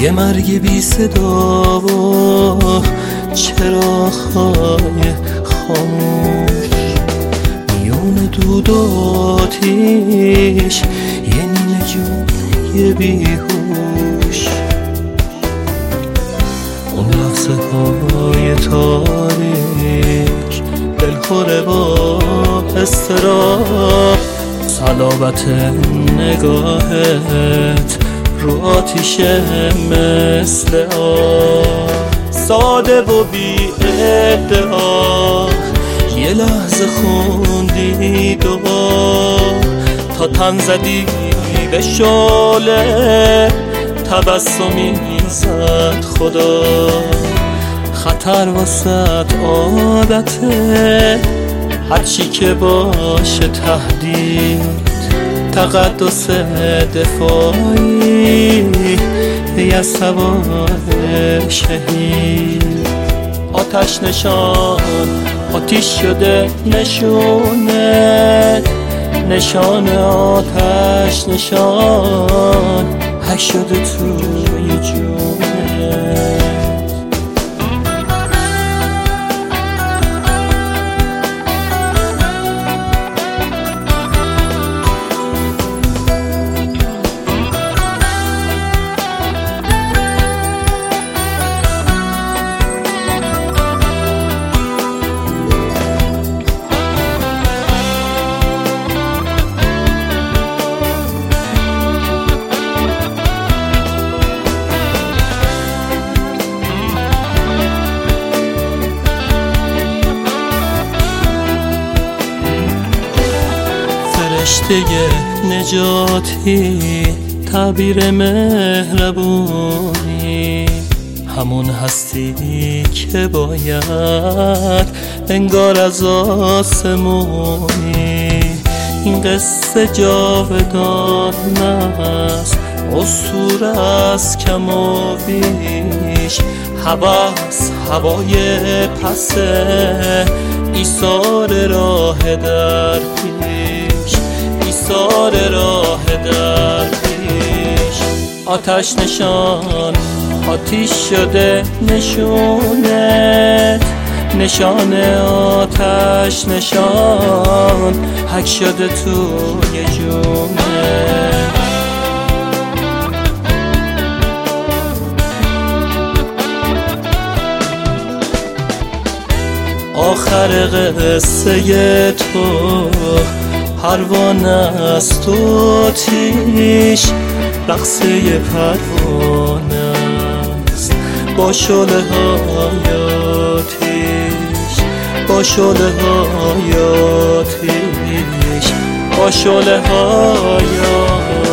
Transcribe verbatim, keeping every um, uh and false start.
یه مرگ بی صدا و چراغ‌های خاموش، میون دود و آتیش یه نیمه جون یه بیهوش. اون لحظه های تاریک دلخوره با استراح، صلابت نگاهت رو آتیشه مثل آب، ساده و بی ادعا یه لحظه خوندی دعا، تا تن زدی به شعله تبسمی زد خدا. خطر واسط عادته، هرچی که باشه تهدید، تقدس دفاعی یه سوار شهید. آتش نشان آتیش شده نشونه، نشان آتش نشان حک شده توی جونه. فرشته نجاتی، تعبیر مهربونی، همون هستی که باید انگار از آسمونی. این قصه جاودان است، اسطوره است کم و بیش، هوس هوای پسه، ایثار راه در پیش، ایثار راه در پیش. آتش نشان آتیش شده نشونت، نشان آتش نشان حک شده توی جونه. آخر قصه تو پروانه است و آتیش، رقصه پروانه است با شعله های آتیش، با شعله های آتیش، با شعله های آتیش.